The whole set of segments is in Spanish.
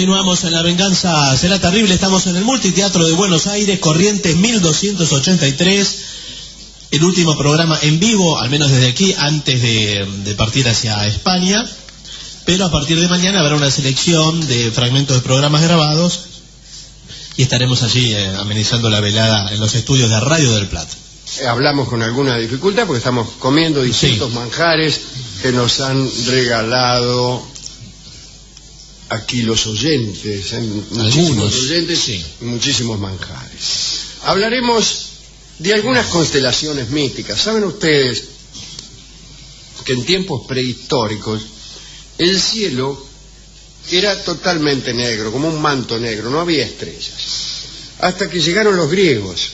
Continuamos en La Venganza Será Terrible. Estamos en el Multiteatro de Buenos Aires, Corrientes 1283. El último programa en vivo, al menos desde aquí, antes de partir hacia España. Pero a partir de mañana habrá una selección de fragmentos de programas grabados y estaremos allí amenizando la velada en los estudios de Radio del Plata. Hablamos con alguna dificultad porque estamos comiendo distintos manjares que nos han regalado aquí los oyentes, muchísimos oyentes y muchísimos manjares. Hablaremos de algunas constelaciones místicas. ¿Saben ustedes que en tiempos prehistóricos el cielo era totalmente negro, como un manto negro, no había estrellas? Hasta que llegaron los griegos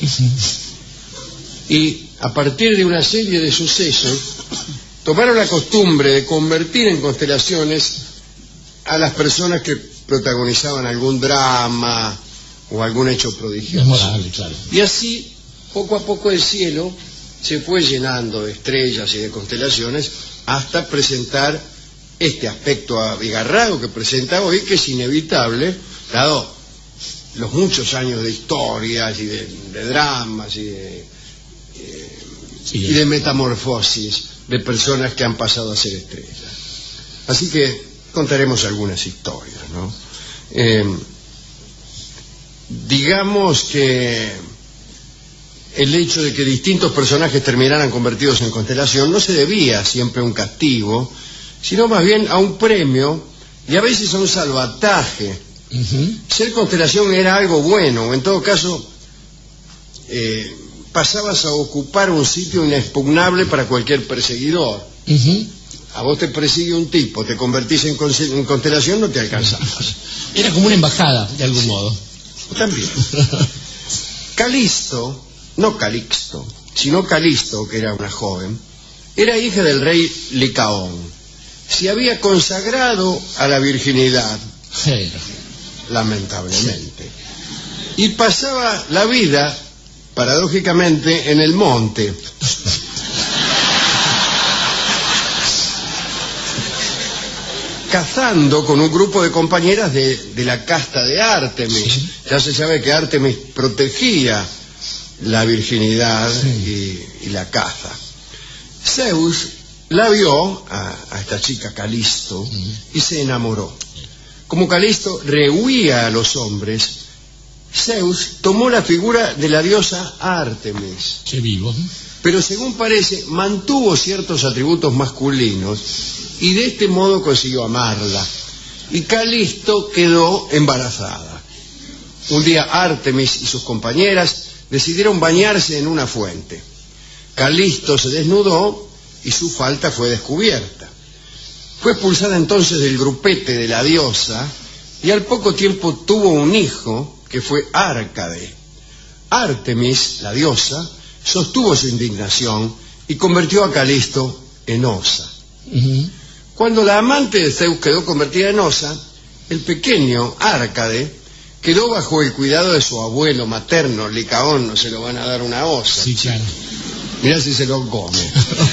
y a partir de una serie de sucesos tomaron la costumbre de convertir en constelaciones a las personas que protagonizaban algún drama o algún hecho prodigioso. Morable, claro. Y así, poco a poco, el cielo se fue llenando de estrellas y de constelaciones hasta presentar este aspecto abigarrado que presenta hoy, que es inevitable, dado los muchos años de historias y de dramas y de metamorfosis de personas que han pasado a ser estrellas. Así que contaremos algunas historias, ¿no? Digamos que el hecho de que distintos personajes terminaran convertidos en constelación no se debía siempre a un castigo, sino más bien a un premio y a veces a un salvataje. Ser constelación era algo bueno, o en todo caso pasabas a ocupar un sitio inexpugnable para cualquier perseguidor. A vos te persigue un tipo, te convertís en constelación, no te alcanzabas. Era como una embajada, de algún modo. También. Calisto, no Calixto, sino Calisto, que era una joven, era hija del rey Licaón. Se había consagrado a la virginidad, lamentablemente, y pasaba la vida, paradójicamente, en el monte. Cazando con un grupo de compañeras de la casta de Artemis. Ya se sabe que Artemis protegía la virginidad y la caza. Zeus la vio a esta chica Calisto y se enamoró. Como Calisto rehuía a los hombres, Zeus tomó la figura de la diosa Artemis. Qué vivo. Pero según parece, mantuvo ciertos atributos masculinos y de este modo consiguió amarla. Y Calisto quedó embarazada. Un día Artemis y sus compañeras decidieron bañarse en una fuente. Calisto se desnudó y su falta fue descubierta. Fue expulsada entonces del grupete de la diosa y al poco tiempo tuvo un hijo que fue Árcade. Artemis, la diosa, sostuvo su indignación y convirtió a Calisto en Osa. Cuando la amante de Zeus quedó convertida en Osa, el pequeño Árcade quedó bajo el cuidado de su abuelo materno, Licaón. No se lo van a dar una osa. Sí, claro. Mirá si se lo come.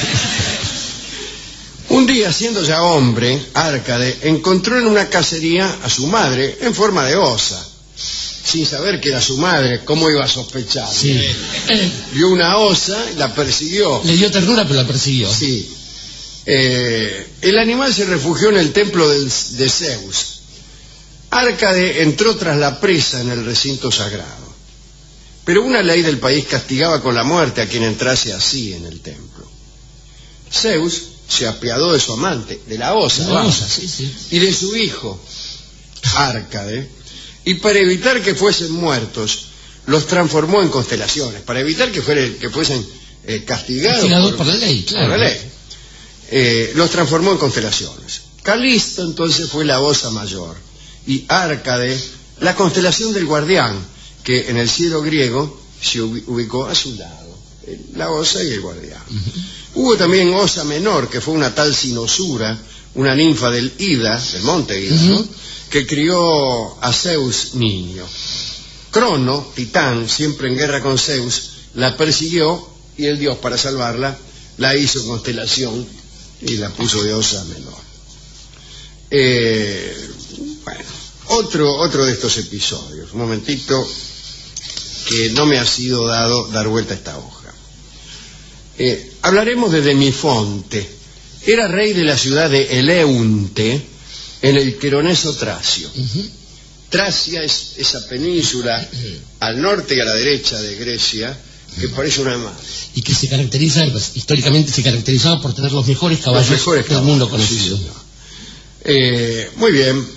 Un día, siendo ya hombre, Árcade encontró en una cacería a su madre en forma de osa. Sin saber que era su madre, ¿cómo iba a sospechar? Sí. Vio una osa y la persiguió. Le dio ternura, pero la persiguió. Sí. El animal se refugió en el templo de Zeus. Árcade entró tras la presa en el recinto sagrado. Pero una ley del país castigaba con la muerte a quien entrase así en el templo. Zeus se apiadó de su amante, de la osa, y de su hijo, Árcade, y para evitar que fuesen muertos, los transformó en constelaciones, para evitar que fuesen castigados por la ley, claro. Por la ley. Los transformó en constelaciones. Calisto entonces fue la osa mayor y Árcade la constelación del guardián, que en el cielo griego se ubicó a su lado, la osa y el guardián. Hubo también osa menor, que fue una tal Sinosura, una ninfa del Ida, del monte Ida, ¿no?, que crió a Zeus niño. Crono, Titán, siempre en guerra con Zeus, la persiguió y el dios, para salvarla, la hizo constelación y la puso de osa menor. Bueno, otro de estos episodios. Un momentito, que no me ha sido dado dar vuelta a esta hoja. Hablaremos de Demifonte. Era rey de la ciudad de Eleunte, en el Queroneso Tracio. Tracia es esa península al norte y a la derecha de Grecia, que parece una madre. Y que se caracteriza, pues, históricamente se caracterizaba por tener los mejores caballos del mundo conocido. Sí, muy bien.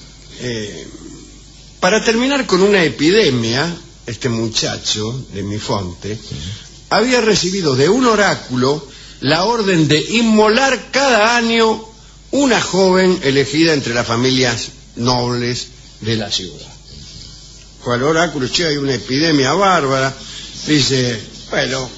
Para terminar con una epidemia, este muchacho, Demifonte, había recibido de un oráculo la orden de inmolar cada año una joven elegida entre las familias nobles de la ciudad. Con el oráculo, che, hay una epidemia bárbara, dice, bueno,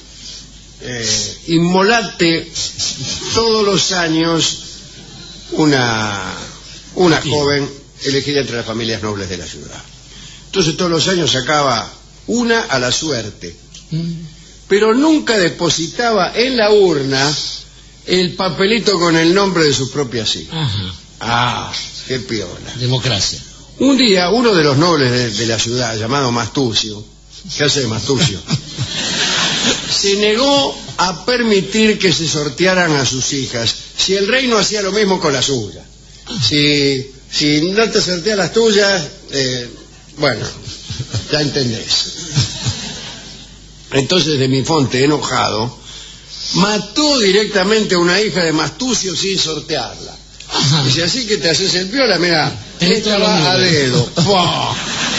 inmolate todos los años una joven elegida entre las familias nobles de la ciudad. Entonces todos los años sacaba una a la suerte, pero nunca depositaba en la urna el papelito con el nombre de sus propias hijas. Ah, qué piola. Democracia. Un día, uno de los nobles de la ciudad, llamado Mastucio, ¿qué hace de Mastucio? Se negó a permitir que se sortearan a sus hijas, si el rey no hacía lo mismo con la suya. Si no te sortea las tuyas, bueno, ya entendés. Entonces Demifonte, enojado, mató directamente a una hija de Mastucio sin sortearla. Dice, así que te haces el piola, mira, esta va a dedo. ¡Pah!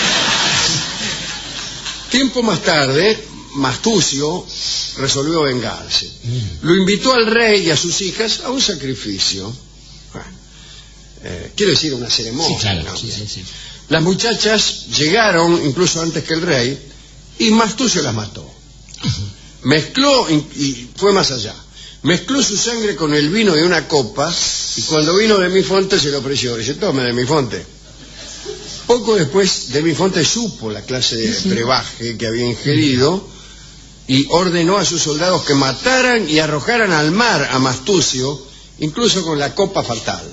Tiempo más tarde, Mastucio resolvió vengarse. Lo invitó al rey y a sus hijas a un sacrificio. Quiero decir, una ceremonia. Sí, claro, ¿no? sí. Las muchachas llegaron incluso antes que el rey y Mastucio las mató. Mezcló, y fue más allá, mezcló su sangre con el vino de una copa y cuando vino Demifonte se lo ofreció. Dice, tome, Demifonte. Poco después Demifonte supo la clase de brebaje que había ingerido y ordenó a sus soldados que mataran y arrojaran al mar a Mastucio, incluso con la copa fatal.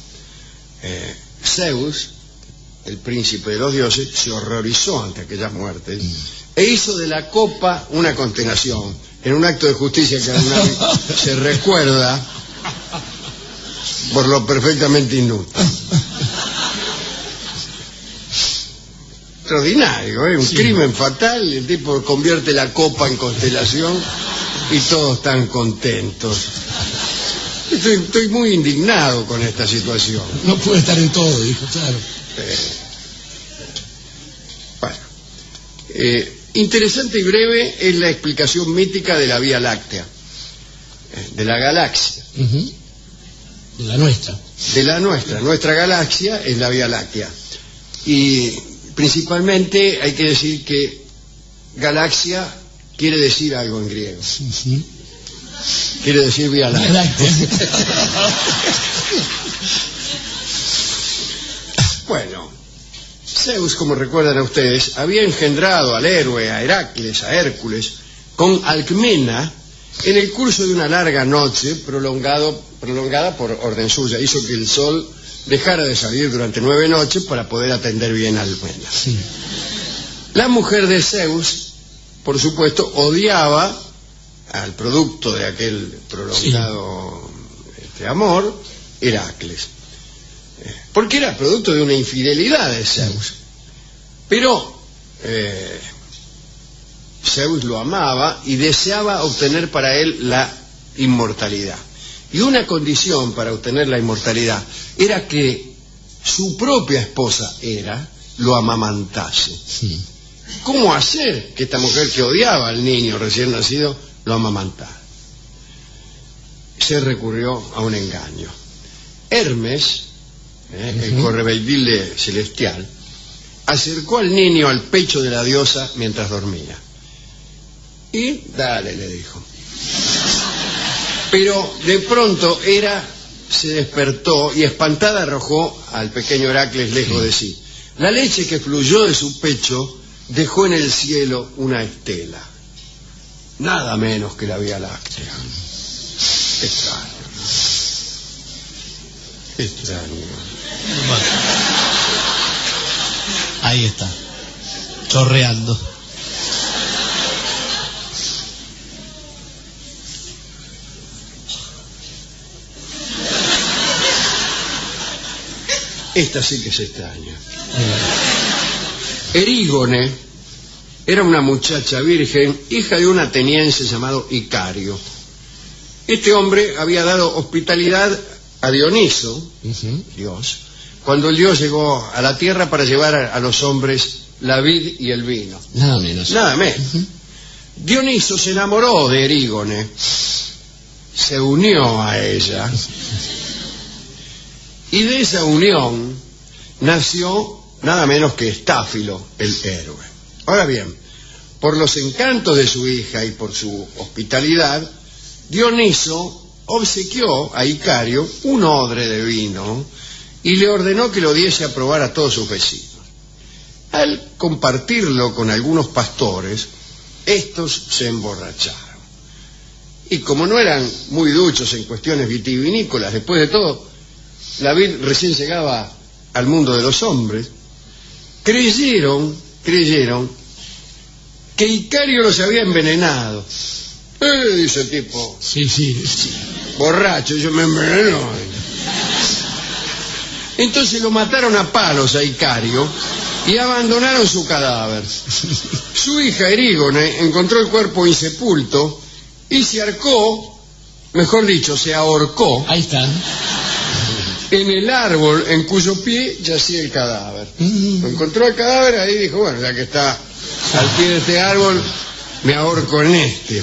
Zeus, el príncipe de los dioses, se horrorizó ante aquellas muertes e hizo de la copa una constelación, en un acto de justicia que alguna vez se recuerda por lo perfectamente inútil. Extraordinario, ¿eh? Un crimen fatal, el tipo convierte la copa en constelación y todos están contentos. Estoy muy indignado con esta situación. No puede estar en todo, dijo, claro. Bueno, interesante y breve es la explicación mítica de la Vía Láctea, de la galaxia. De la nuestra. De la nuestra galaxia es la Vía Láctea. Y principalmente hay que decir que galaxia quiere decir algo en griego. Quiere decir Vía Láctea. Bueno, Zeus, como recuerdan a ustedes, había engendrado al héroe, a Heracles, a Hércules, con Alcmena en el curso de una larga noche prolongada por orden suya. Hizo que el sol dejara de salir durante 9 noches para poder atender bien a Alcmena. La mujer de Zeus, por supuesto, odiaba al producto de aquel prolongado amor, Heracles, porque era producto de una infidelidad de Zeus. Pero Zeus lo amaba y deseaba obtener para él la inmortalidad. Y una condición para obtener la inmortalidad era que su propia esposa Hera lo amamantase. ¿Cómo hacer que esta mujer que odiaba al niño recién nacido lo amamantara? Se recurrió a un engaño. Hermes, el correveidile celestial, acercó al niño al pecho de la diosa mientras dormía. Y dale, le dijo. Pero de pronto Hera se despertó y espantada arrojó al pequeño Heracles lejos de sí. La leche que fluyó de su pecho dejó en el cielo una estela, nada menos que la Vía Láctea. Extraño, ¿no? Extraño. Ahí está, chorreando. Esta sí que es extraña. Erígone era una muchacha virgen, hija de un ateniense llamado Icario. Este hombre había dado hospitalidad a Dioniso, Dios, cuando el dios llegó a la tierra para llevar a los hombres la vid y el vino. Nada menos. Nada menos. Dioniso se enamoró de Erígone, se unió a ella, y de esa unión nació nada menos que Estáfilo, el héroe. Ahora bien, por los encantos de su hija y por su hospitalidad, Dioniso obsequió a Icario un odre de vino y le ordenó que lo diese a probar a todos sus vecinos. Al compartirlo con algunos pastores, estos se emborracharon. Y como no eran muy duchos en cuestiones vitivinícolas, después de todo, la vid recién llegaba al mundo de los hombres, creyeron que Icario los había envenenado. Dice el tipo, sí. borracho, yo me envenenó. Entonces lo mataron a palos a Icario y abandonaron su cadáver. Su hija Erígone encontró el cuerpo insepulto y se ahorcó, mejor dicho, se ahorcó. Ahí está. En el árbol en cuyo pie yacía el cadáver. Encontró el cadáver, ahí dijo, bueno, ya que está al pie de este árbol, me ahorco en este.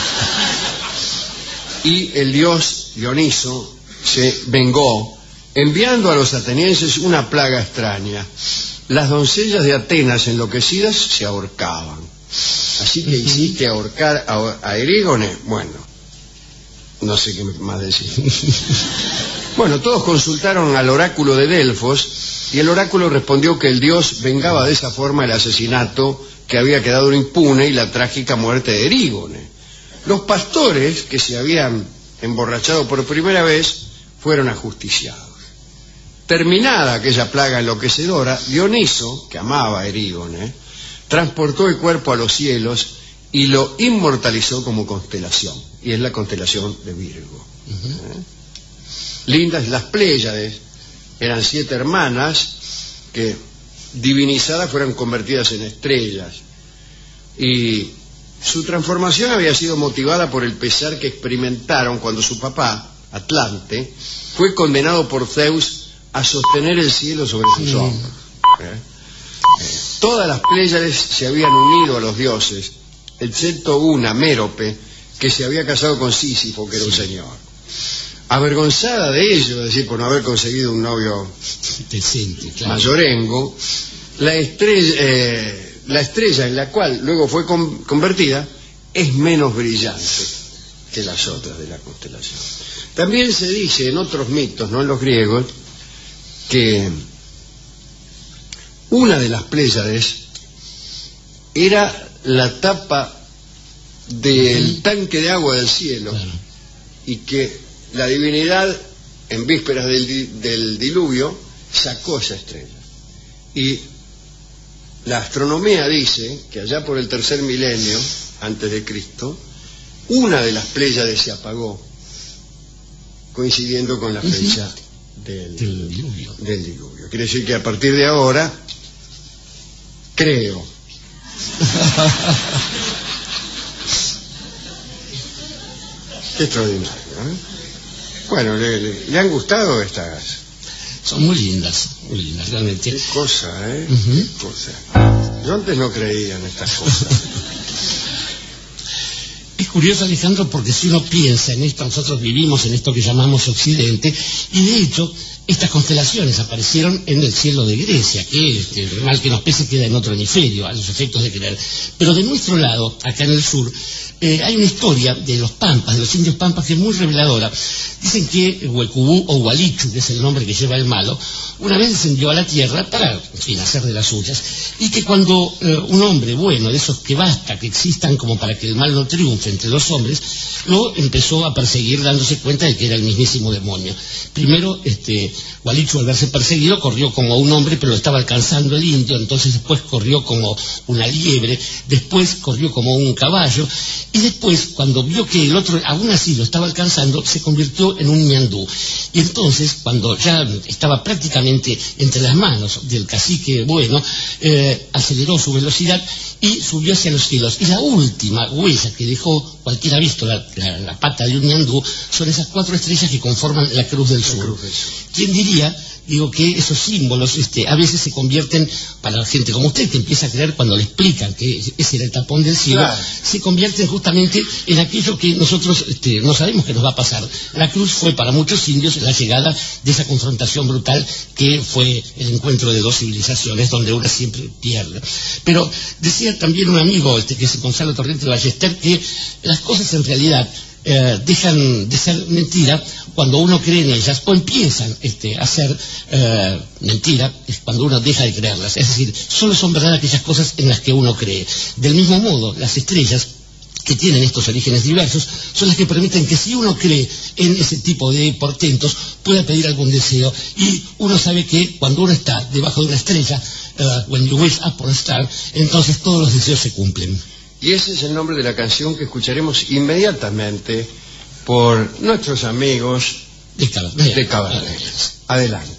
Y el dios Dioniso se vengó, enviando a los atenienses una plaga extraña. Las doncellas de Atenas enloquecidas se ahorcaban. Así que hiciste ahorcar a Erígone. Bueno, no sé qué más decir. Bueno, todos consultaron al oráculo de Delfos y el oráculo respondió que el dios vengaba de esa forma el asesinato que había quedado impune y la trágica muerte de Erígone. Los pastores que se habían emborrachado por primera vez fueron ajusticiados. Terminada aquella plaga enloquecedora, Dioniso, que amaba a Erígone, transportó el cuerpo a los cielos y lo inmortalizó como constelación, y es la constelación de Virgo. Lindas las Pléyades, eran 7 hermanas que divinizadas fueron convertidas en estrellas, y su transformación había sido motivada por el pesar que experimentaron cuando su papá, Atlante, fue condenado por Zeus a sostener el cielo sobre sus hombros. Todas las Pléyades se habían unido a los dioses, excepto una, Mérope, que se había casado con Sísifo, que era un señor. Avergonzada de ello, es decir, por no haber conseguido un novio decente, claro, mayorengo, la estrella en la cual luego fue convertida es menos brillante que las otras de la constelación. También se dice en otros mitos, no en los griegos, que una de las Pléyades era la tapa del tanque de agua del cielo, claro, y que la divinidad en vísperas del diluvio sacó esa estrella. Y la astronomía dice que allá por el 3er milenio antes de Cristo, una de las Pléyades se apagó, coincidiendo con la fecha del diluvio. Quiere decir que a partir de ahora, creo. Qué extraordinario, ¿eh? Bueno, ¿le han gustado estas? Son muy lindas, realmente. Qué cosa, ¿eh? Qué cosa. Yo antes no creía en estas cosas. Es curioso, Alejandro, porque si uno piensa en esto, nosotros vivimos en esto que llamamos Occidente, y de hecho estas constelaciones aparecieron en el cielo de Grecia, que mal que nos pese queda en otro hemisferio, a los efectos de creer. Pero de nuestro lado, acá en el sur, hay una historia de los pampas, de los indios pampas, que es muy reveladora. Dicen que Huecubú o Hualichu, que es el nombre que lleva el malo, una vez descendió a la tierra para, en fin, hacer de las suyas, y que cuando un hombre bueno, de esos que basta que existan como para que el mal no triunfe entre los hombres, lo empezó a perseguir dándose cuenta de que era el mismísimo demonio. Primero Gualicho, al verse perseguido, corrió como un hombre, pero lo estaba alcanzando el indio, entonces después corrió como una liebre, después corrió como un caballo, y después, cuando vio que el otro aún así lo estaba alcanzando, se convirtió en un ñandú. Y entonces, cuando ya estaba prácticamente entre las manos del cacique Bueno, aceleró su velocidad y subió hacia los cielos. Y la última huella que dejó, cualquiera ha visto la pata de un ñandú, son esas 4 estrellas que conforman la Cruz del Sur. ¿Quién diría? Digo que esos símbolos a veces se convierten, para la gente como usted, que empieza a creer cuando le explican que ese era el tapón del cielo, claro, se convierten justamente en aquello que nosotros no sabemos que nos va a pasar. La cruz fue para muchos indios la llegada de esa confrontación brutal que fue el encuentro de 2 civilizaciones, donde una siempre pierde. Pero decía también un amigo, que es Gonzalo Torrente Ballester, que las cosas en realidad dejan de ser mentira cuando uno cree en ellas, o empiezan a ser mentira cuando uno deja de creerlas. Es decir, solo son verdad aquellas cosas en las que uno cree. Del mismo modo, las estrellas que tienen estos orígenes diversos son las que permiten que, si uno cree en ese tipo de portentos, pueda pedir algún deseo. Y uno sabe que cuando uno está debajo de una estrella, when you wish upon a star, entonces todos los deseos se cumplen. Y ese es el nombre de la canción que escucharemos inmediatamente por nuestros amigos de Cabernet. Adelante.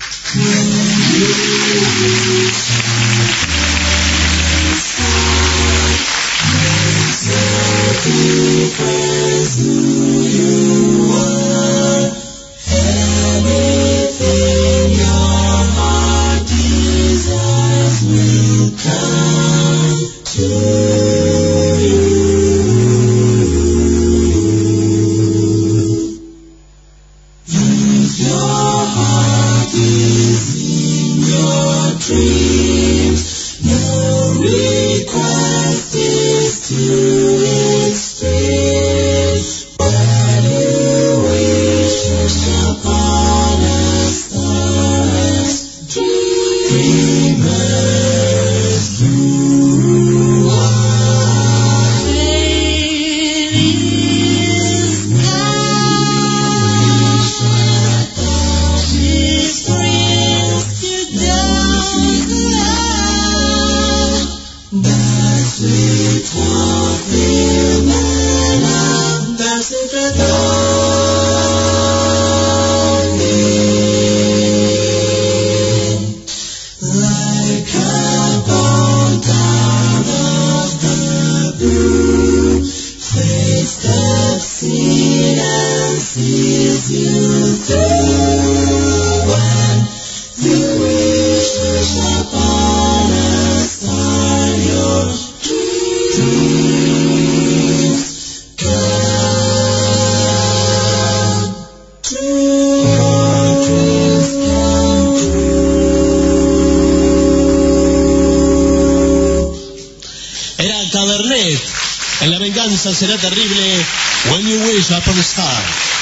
Cabernet, en La Venganza Será Terrible, When You Wish Upon a Star.